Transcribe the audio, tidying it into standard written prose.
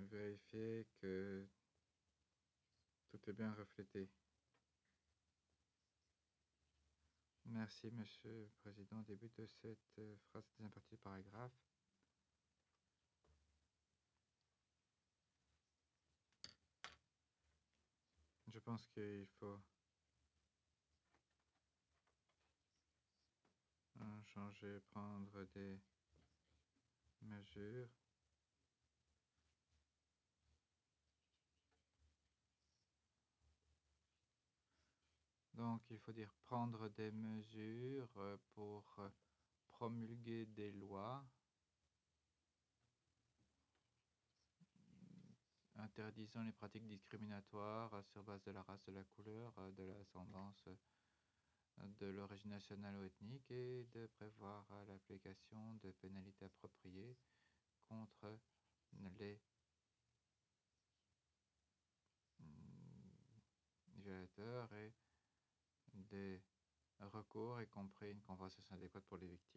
vérifier que tout est bien reflété. Merci, Monsieur le Président. Au début de cette phrase, deuxième partie du paragraphe. Je pense qu'il faut changer, prendre des mesures. Donc, il faut dire prendre des mesures pour promulguer des lois interdisant les pratiques discriminatoires sur base de la race, de la couleur, de l'ascendance, de l'origine nationale ou ethnique, et de prévoir l'application de pénalités appropriées contre les violateurs et des recours, y compris une compensation adéquate pour les victimes.